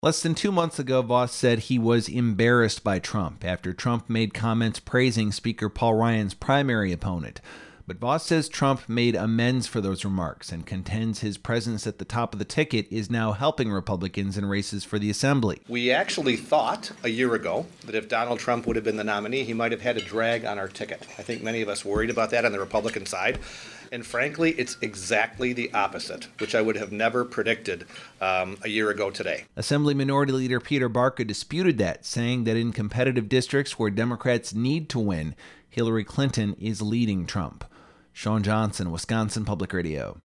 Less than 2 months ago, Voss said he was embarrassed by Trump after Trump made comments praising Speaker Paul Ryan's primary opponent. But Voss says Trump made amends for those remarks and contends his presence at the top of the ticket is now helping Republicans in races for the Assembly. We actually thought a year ago that if Donald Trump would have been the nominee, he might have had a drag on our ticket. I think many of us worried about that on the Republican side. And frankly, it's exactly the opposite, which I would have never predicted a year ago today. Assembly Minority Leader Peter Barca disputed that, saying that in competitive districts where Democrats need to win, Hillary Clinton is leading Trump. Sean Johnson, Wisconsin Public Radio.